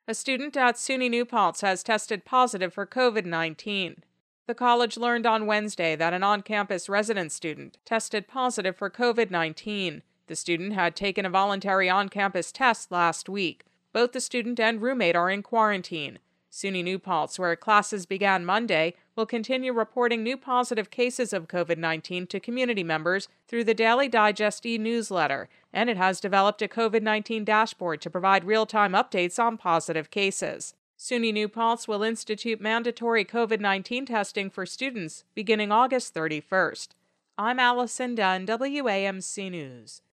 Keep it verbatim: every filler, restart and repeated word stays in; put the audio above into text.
A student at SUNY New Paltz has tested positive for COVID nineteen. The college learned on Wednesday that an on-campus resident student tested positive for COVID nineteen. The student had taken a voluntary on-campus test last week. Both the student and roommate are in quarantine. SUNY New Paltz, where classes began Monday, will continue reporting new positive cases of COVID nineteen to community members through the Daily Digest e-newsletter, and it has developed a COVID nineteen dashboard to provide real-time updates on positive cases. SUNY New Paltz will institute mandatory COVID nineteen testing for students beginning August thirty-first. I'm Allison Dunn, W A M C News.